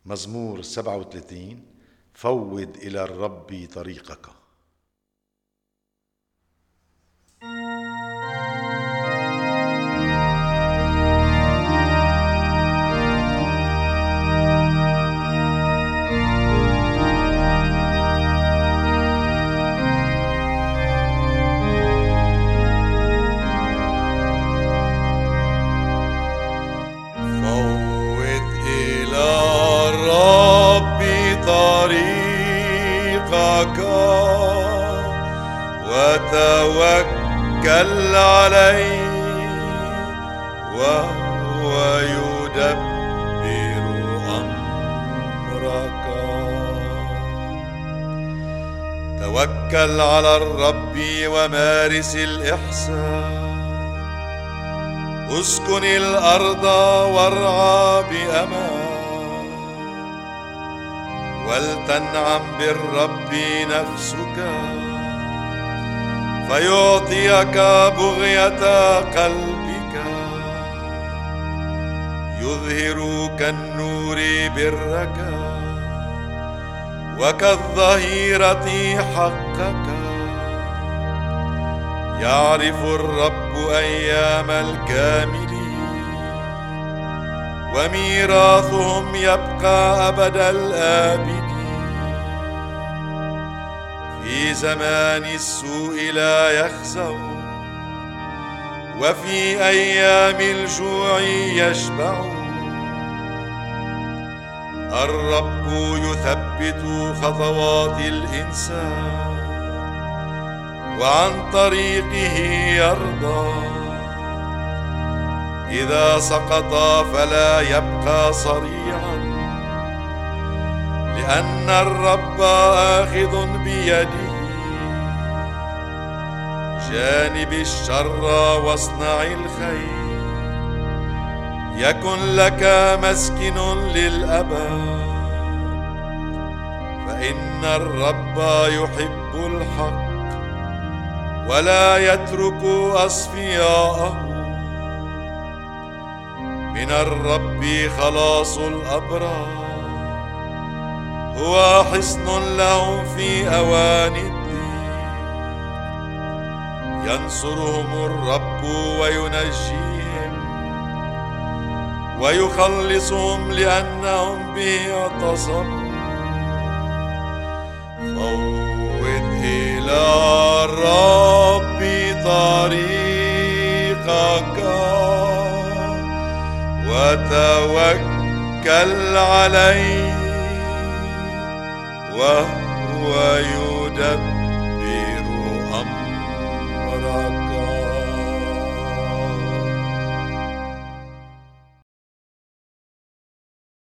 مزمور 37. فوض إلى الرب طريقك. وتوكل عليه وهو يدبر أمرك. توكل على الرب ومارس الإحسان، اسكن الأرض وارعى بأمان، ولتنعم بالرب نفسك فيعطيك بغية قلبك. يظهر كالنور برك وكالظهيرة حقك. يعرف الرب أيام الكاملين، وميراثهم يبقى أبد الآبدين. في زمان السوء لا يخزون، وفي أيام الجوع يشبعون. الرب يثبت خطوات الإنسان، وعن طريقه يرضى. إذا سقط فلا يبقى صريعا، لأن الرب آخذ بيده. جانب الشر واصنع الخير، يكن لك مسكن للأبد. فإن الرب يحب الحق ولا يترك أصفياءه. من الرب خلاص الأبرار، هو حصن لهم في أوان الضيق. ينصرهم الرب وينجيهم، ويخلصهم لأنهم به اعتصموا. فوض إلى الرب طريقك وتوكل عليه وهو يدبر